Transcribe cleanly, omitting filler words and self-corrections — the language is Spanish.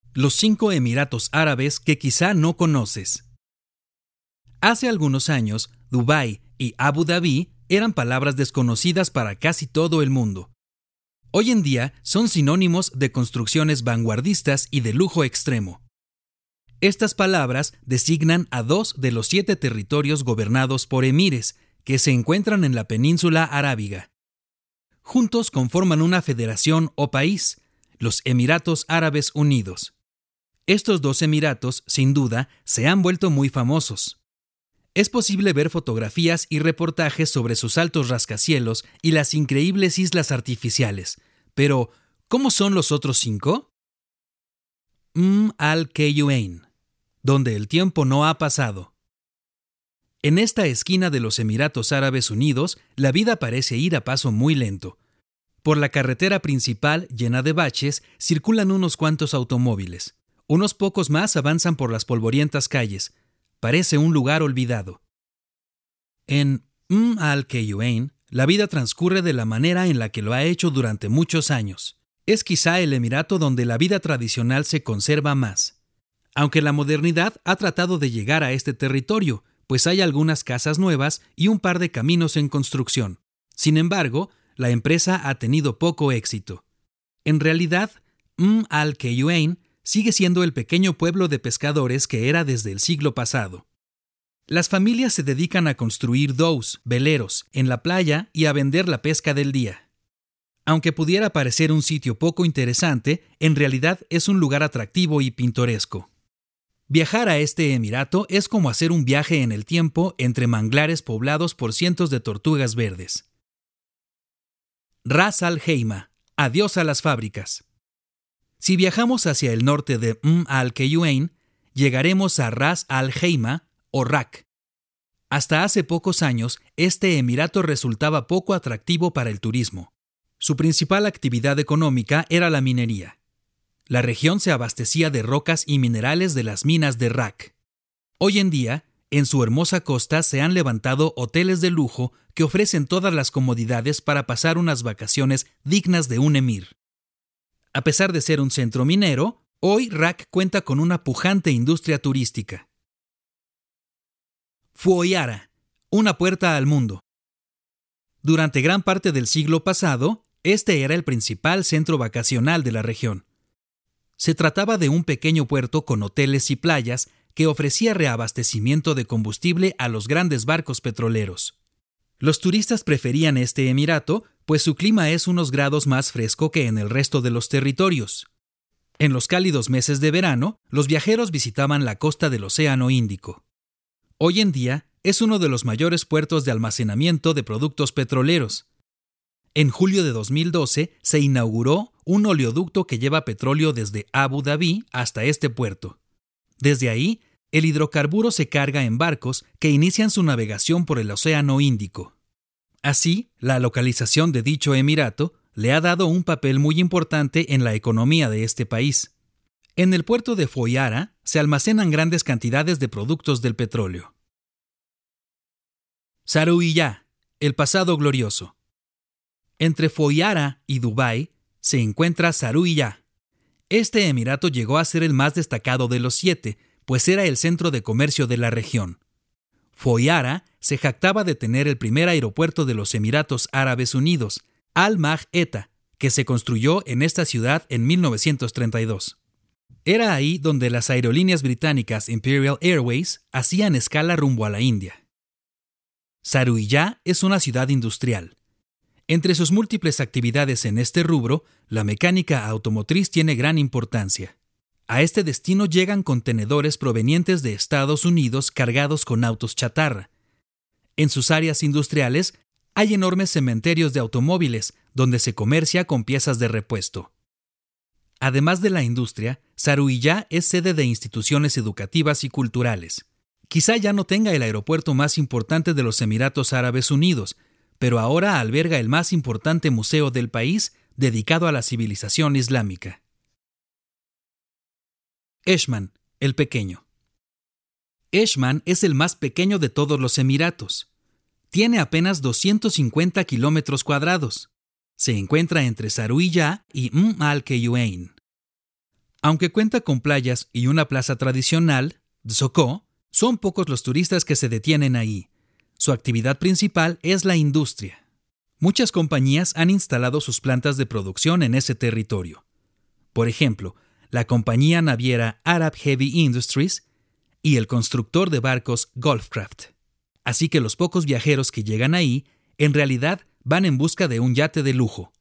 Los 5 Emiratos Árabes que quizá no conoces. Hace algunos años, Dubái y Abu Dhabi eran palabras desconocidas para casi todo el mundo. Hoy en día son sinónimos de construcciones vanguardistas y de lujo extremo. Estas palabras designan a 2 de los 7 territorios gobernados por emires que se encuentran en la península arábiga. Juntos conforman una federación o país, los Emiratos Árabes Unidos. Estos 2 emiratos, sin duda, se han vuelto muy famosos. Es posible ver fotografías y reportajes sobre sus altos rascacielos y las increíbles islas artificiales. Pero, ¿cómo son los otros 5? Al-Quayuayn, donde el tiempo no ha pasado. En esta esquina de los Emiratos Árabes Unidos, la vida parece ir a paso muy lento. Por la carretera principal, llena de baches, circulan unos cuantos automóviles. Unos pocos más avanzan por las polvorientas calles. Parece un lugar olvidado. En Al-Quayuayn, la vida transcurre de la manera en la que lo ha hecho durante muchos años. Es quizá el emirato donde la vida tradicional se conserva más. Aunque la modernidad ha tratado de llegar a este territorio, pues hay algunas casas nuevas y un par de caminos en construcción. Sin embargo, la empresa ha tenido poco éxito. En realidad, Al-Quayuayn sigue siendo el pequeño pueblo de pescadores que era desde el siglo pasado. Las familias se dedican a construir dows, veleros, en la playa y a vender la pesca del día. Aunque pudiera parecer un sitio poco interesante, en realidad es un lugar atractivo y pintoresco. Viajar a este emirato es como hacer un viaje en el tiempo entre manglares poblados por cientos de tortugas verdes. Ras Al Khaimah, adiós a las fábricas. Si viajamos hacia el norte de Al-Quayuayn, llegaremos a Ras Al Khaimah o Rak. Hasta hace pocos años, este emirato resultaba poco atractivo para el turismo. Su principal actividad económica era la minería. La región se abastecía de rocas y minerales de las minas de Rak. Hoy en día, en su hermosa costa se han levantado hoteles de lujo que ofrecen todas las comodidades para pasar unas vacaciones dignas de un emir. A pesar de ser un centro minero, hoy Rak cuenta con una pujante industria turística. Fuoyara, una puerta al mundo. Durante gran parte del siglo pasado, este era el principal centro vacacional de la región. Se trataba de un pequeño puerto con hoteles y playas que ofrecía reabastecimiento de combustible a los grandes barcos petroleros. Los turistas preferían este emirato, pues su clima es unos grados más fresco que en el resto de los territorios. En los cálidos meses de verano, los viajeros visitaban la costa del Océano Índico. Hoy en día, es uno de los mayores puertos de almacenamiento de productos petroleros. En julio de 2012 se inauguró un oleoducto que lleva petróleo desde Abu Dhabi hasta este puerto. Desde ahí, el hidrocarburo se carga en barcos que inician su navegación por el Océano Índico. Así, la localización de dicho emirato le ha dado un papel muy importante en la economía de este país. En el puerto de Fuoyara se almacenan grandes cantidades de productos del petróleo. Zaruyá, el pasado glorioso. Entre Fuoyara y Dubái se encuentra Zaruyá. Este emirato llegó a ser el más destacado de los 7, pues era el centro de comercio de la región. Fuoyara se jactaba de tener el primer aeropuerto de los Emiratos Árabes Unidos, Al-Maj Eta, que se construyó en esta ciudad en 1932. Era ahí donde las aerolíneas británicas Imperial Airways hacían escala rumbo a la India. Zaruyá es una ciudad industrial. Entre sus múltiples actividades en este rubro, la mecánica automotriz tiene gran importancia. A este destino llegan contenedores provenientes de Estados Unidos cargados con autos chatarra. En sus áreas industriales hay enormes cementerios de automóviles donde se comercia con piezas de repuesto. Además de la industria, Zaruyá es sede de instituciones educativas y culturales. Quizá ya no tenga el aeropuerto más importante de los Emiratos Árabes Unidos, pero ahora alberga el más importante museo del país dedicado a la civilización islámica. Eshman, el pequeño. Eshman es el más pequeño de todos los emiratos. Tiene apenas 250 kilómetros cuadrados. Se encuentra entre Zaruyá y Al-Quayuayn. Aunque cuenta con playas y una plaza tradicional, Dzoko, son pocos los turistas que se detienen ahí. Su actividad principal es la industria. Muchas compañías han instalado sus plantas de producción en ese territorio. Por ejemplo, la compañía naviera Arab Heavy Industries y el constructor de barcos Gulfcraft. Así que los pocos viajeros que llegan ahí, en realidad van en busca de un yate de lujo.